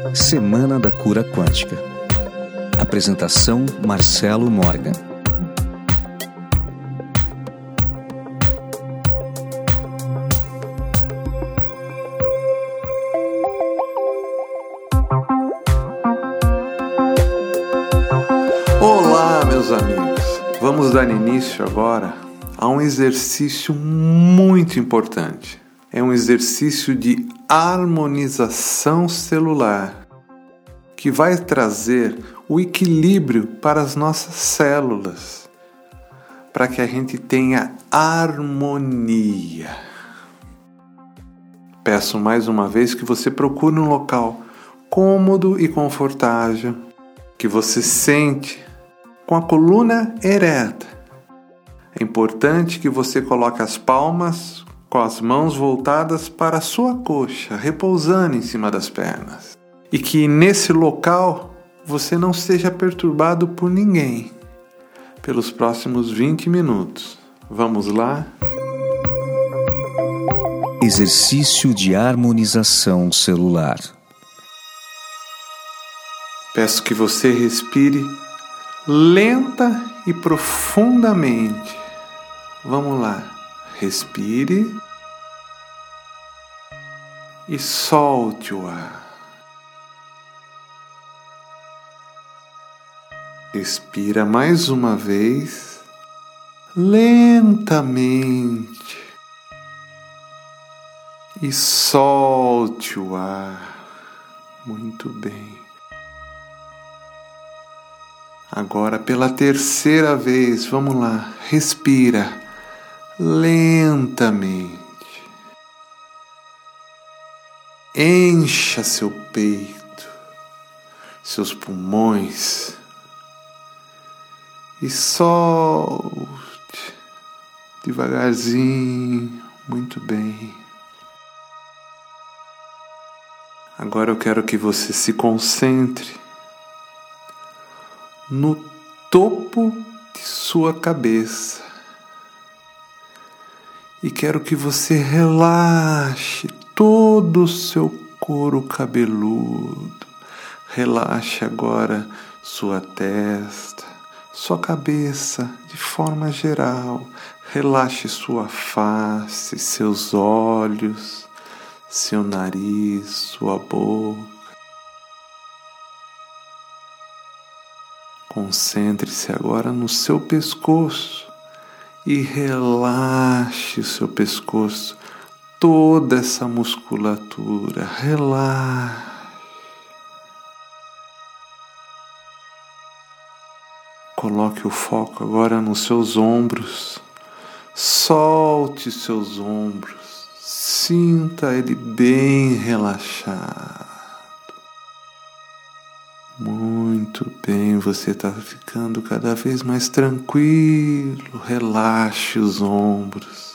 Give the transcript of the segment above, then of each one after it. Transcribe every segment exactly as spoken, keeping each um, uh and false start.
Semana da Cura Quântica. Apresentação: Marcelo Morgan. Olá, meus amigos. Vamos dar início agora a um exercício muito importante. É um exercício de harmonização celular que vai trazer o equilíbrio para as nossas células, para que a gente tenha harmonia. Peço mais uma vez que você procure um local cômodo e confortável, que você sente com a coluna ereta. É importante que você coloque as palmas com as mãos voltadas para a sua coxa, repousando em cima das pernas. E que nesse local você não seja perturbado por ninguém pelos próximos vinte minutos. Vamos lá? Exercício de harmonização celular. Peço que você respire lenta e profundamente. Vamos lá. Respire e solte o ar. Respira mais uma vez, lentamente, e solte o ar. Muito bem. Agora, pela terceira vez, vamos lá. Respira lentamente. Encha seu peito, seus pulmões e solte devagarzinho. Muito bem. Agora eu quero que você se concentre no topo de sua cabeça. E quero que você relaxe todo o seu couro cabeludo. Relaxe agora sua testa, sua cabeça de forma geral. Relaxe sua face, seus olhos, seu nariz, sua boca. Concentre-se agora no seu pescoço. E relaxe o seu pescoço, toda essa musculatura, relaxe. Coloque o foco agora nos seus ombros, solte seus ombros, sinta ele bem relaxado. Muito bem, você está ficando cada vez mais tranquilo. Relaxe os ombros.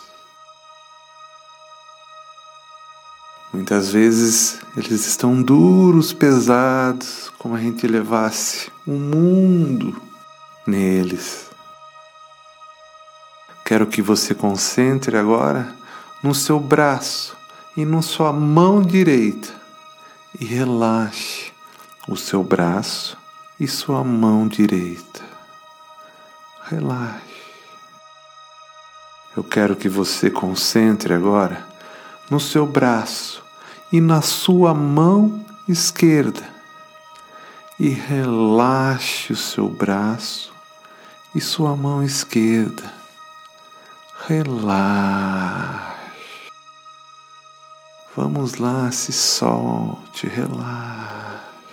Muitas vezes eles estão duros, pesados, como a gente levasse o mundo neles. Quero que você concentre agora no seu braço e na sua mão direita e relaxe o seu braço e sua mão direita. Relaxe. Eu quero que você concentre agora no seu braço e na sua mão esquerda. E relaxe o seu braço e sua mão esquerda. Relaxe. Vamos lá, se solte, relaxe.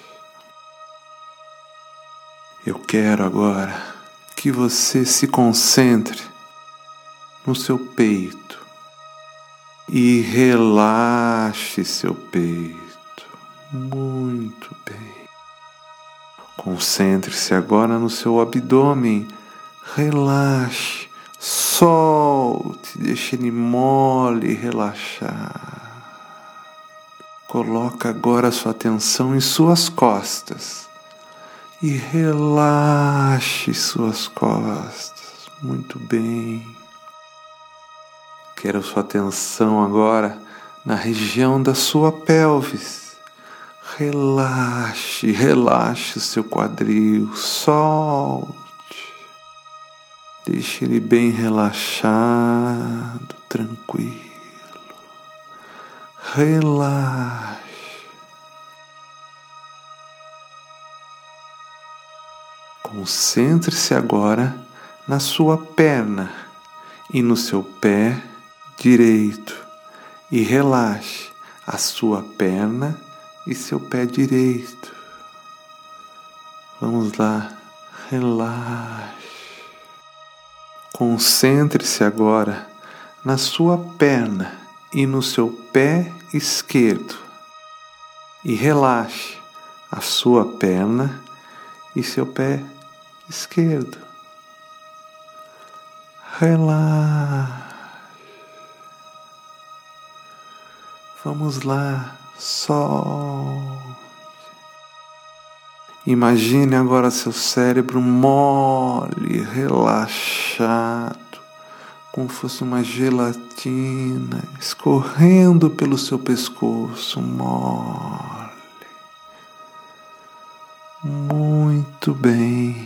Eu quero agora que você se concentre no seu peito e relaxe seu peito. Muito bem. Concentre-se agora no seu abdômen. Relaxe, solte, deixe ele mole e relaxar. Coloca agora sua atenção em suas costas. E relaxe suas costas. Muito bem. Quero sua atenção agora na região da sua pelvis. Relaxe, relaxe o seu quadril, solte. Deixe ele bem relaxado, tranquilo. Relaxe. Concentre-se agora na sua perna e no seu pé direito e relaxe a sua perna e seu pé direito. Vamos lá, relaxe. Concentre-se agora na sua perna e no seu pé esquerdo e relaxe a sua perna e seu pé esquerdo. Relaxe. Vamos lá, solte. Imagine agora seu cérebro mole, relaxado, como fosse uma gelatina escorrendo pelo seu pescoço, mole. Muito bem.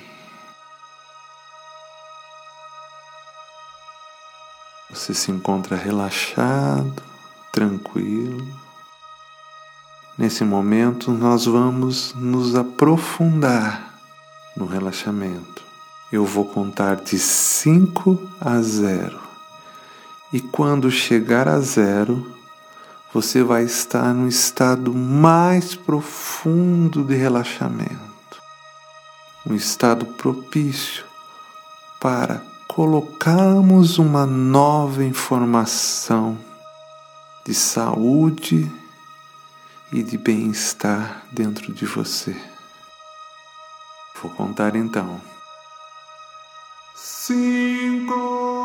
Você se encontra relaxado, tranquilo. Nesse momento, nós vamos nos aprofundar no relaxamento. Eu vou contar de cinco a zero. E quando chegar a zero, você vai estar no estado mais profundo de relaxamento. Um estado propício para colocarmos uma nova informação de saúde e de bem-estar dentro de você. Vou contar então. Cinco,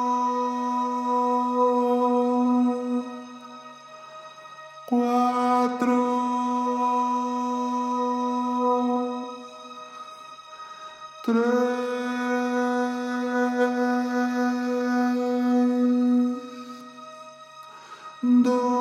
quatro, três, dois,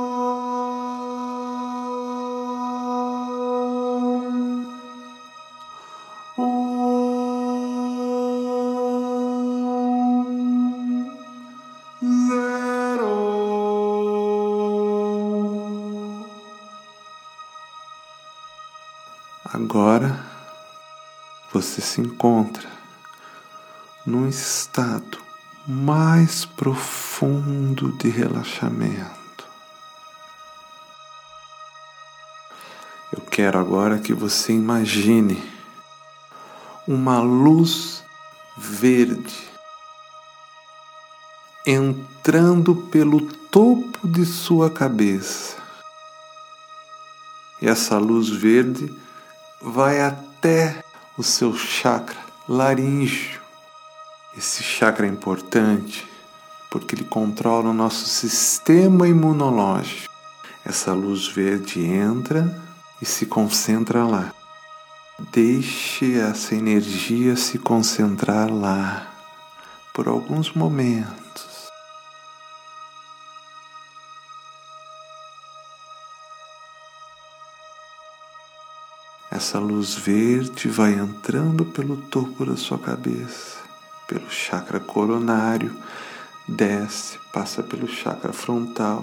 agora você se encontra num estado mais profundo de relaxamento. Eu quero agora que você imagine uma luz verde entrando pelo topo de sua cabeça. E essa luz verde vai até o seu chakra laríngeo. Esse chakra é importante porque ele controla o nosso sistema imunológico. Essa luz verde entra e se concentra lá. Deixe essa energia se concentrar lá por alguns momentos. Essa luz verde vai entrando pelo topo da sua cabeça, pelo chakra coronário, desce, passa pelo chakra frontal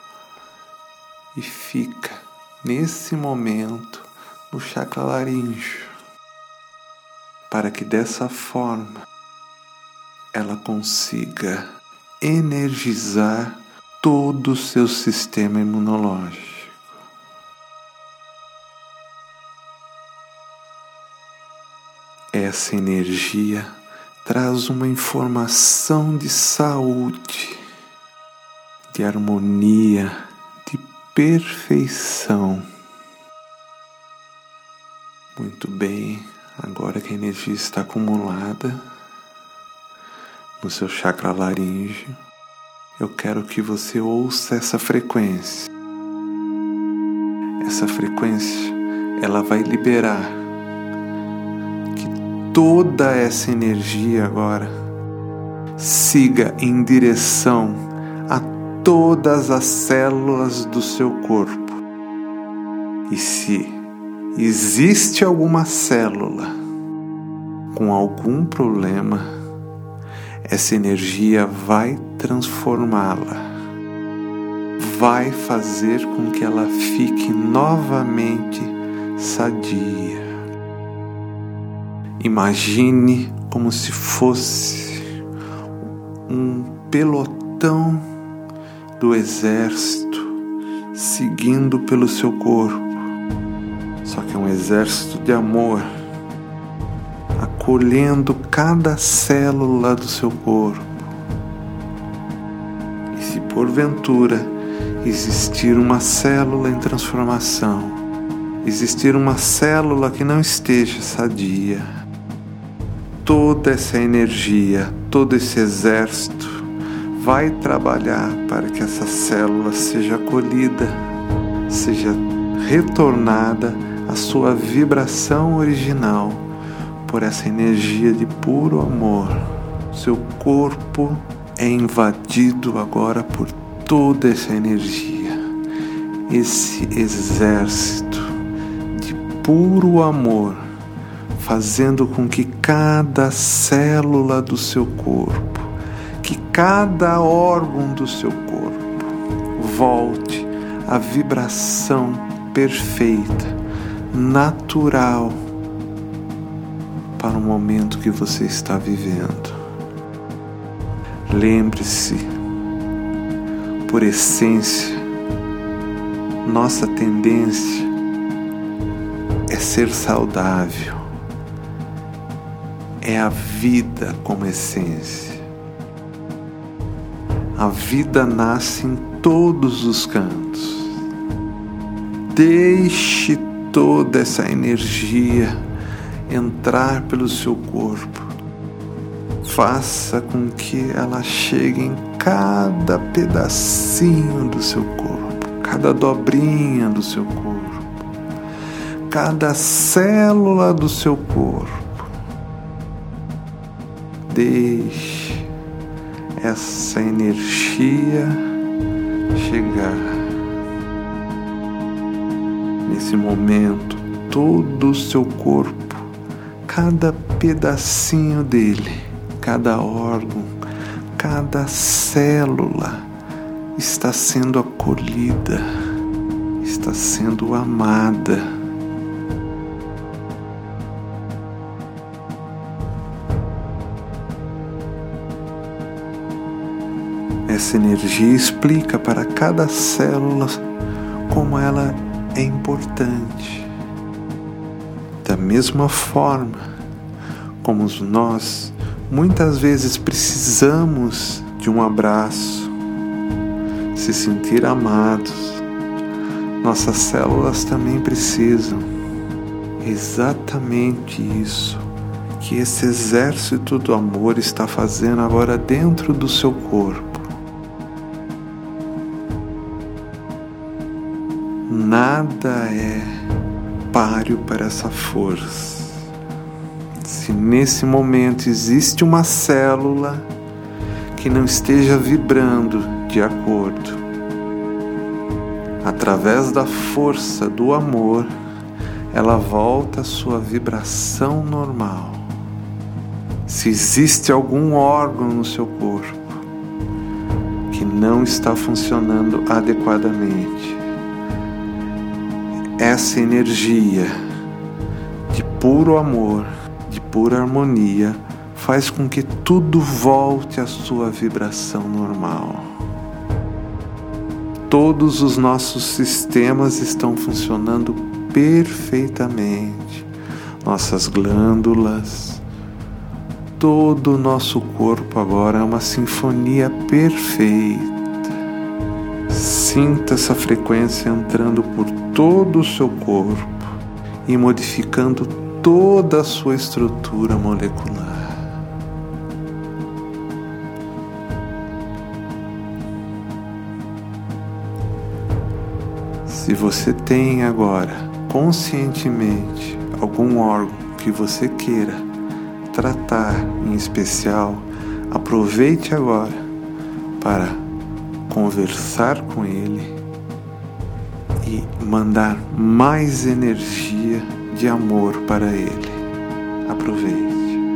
e fica, nesse momento, no chakra laríngeo, para que dessa forma ela consiga energizar todo o seu sistema imunológico. Essa energia traz uma informação de saúde, de harmonia, de perfeição. Muito bem, agora que a energia está acumulada no seu chakra laríngeo, eu quero que você ouça essa frequência. Essa frequência, ela vai liberar toda essa energia agora siga em direção a todas as células do seu corpo e se existe alguma célula com algum problema, essa energia vai transformá-la, vai fazer com que ela fique novamente sadia. Imagine como se fosse um pelotão do exército seguindo pelo seu corpo, só que é um exército de amor, acolhendo cada célula do seu corpo. E se porventura existir uma célula em transformação, existir uma célula que não esteja sadia, toda essa energia, todo esse exército vai trabalhar para que essa célula seja acolhida, seja retornada à sua vibração original por essa energia de puro amor. Seu corpo é invadido agora por toda essa energia, esse exército de puro amor, fazendo com que cada célula do seu corpo, que cada órgão do seu corpo volte à vibração perfeita, natural, para o momento que você está vivendo. Lembre-se, por essência, nossa tendência é ser saudável, é a vida como essência. A vida nasce em todos os cantos. Deixe toda essa energia entrar pelo seu corpo. Faça com que ela chegue em cada pedacinho do seu corpo, cada dobrinha do seu corpo, cada célula do seu corpo. Deixe essa energia chegar. Nesse momento, todo o seu corpo, cada pedacinho dele, cada órgão, cada célula está sendo acolhida, está sendo amada. Essa energia explica para cada célula como ela é importante. Da mesma forma como nós muitas vezes precisamos de um abraço, se sentir amados, nossas células também precisam. Exatamente isso que esse exército do amor está fazendo agora dentro do seu corpo. Nada é páreo para essa força. Se nesse momento existe uma célula que não esteja vibrando de acordo, através da força do amor, ela volta à sua vibração normal. Se existe algum órgão no seu corpo que não está funcionando adequadamente, essa energia de puro amor, de pura harmonia, faz com que tudo volte à sua vibração normal. Todos os nossos sistemas estão funcionando perfeitamente. Nossas glândulas, todo o nosso corpo agora é uma sinfonia perfeita. Sinta essa frequência entrando por todo o seu corpo e modificando toda a sua estrutura molecular. Se você tem agora, conscientemente, algum órgão que você queira tratar em especial, aproveite agora para conversar com ele e mandar mais energia de amor para ele. Aproveite.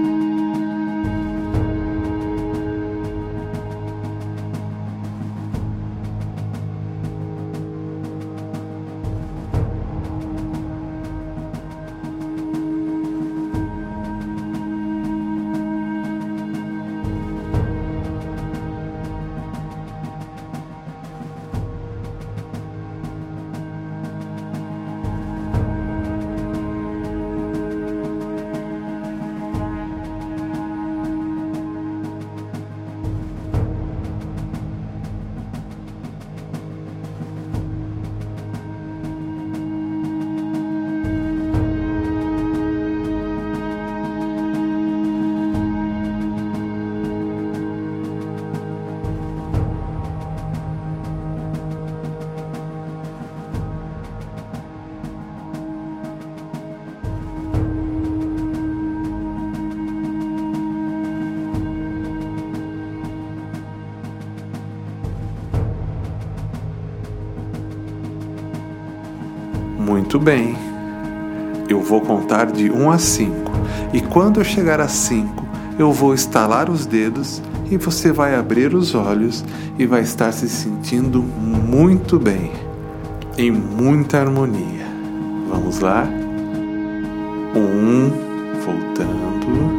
Muito bem, eu vou contar de um a cinco, e quando eu chegar a cinco, eu vou estalar os dedos e você vai abrir os olhos e vai estar se sentindo muito bem, em muita harmonia. Vamos lá? Um, voltando.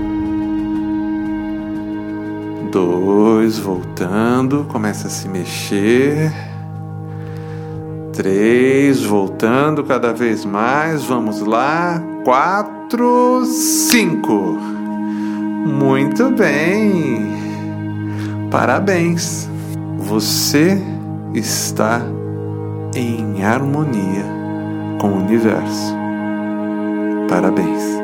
Dois, voltando, começa a se mexer. Três, voltando cada vez mais. Vamos lá. Quatro, cinco. Muito bem. Parabéns. Você está em harmonia com o universo. Parabéns.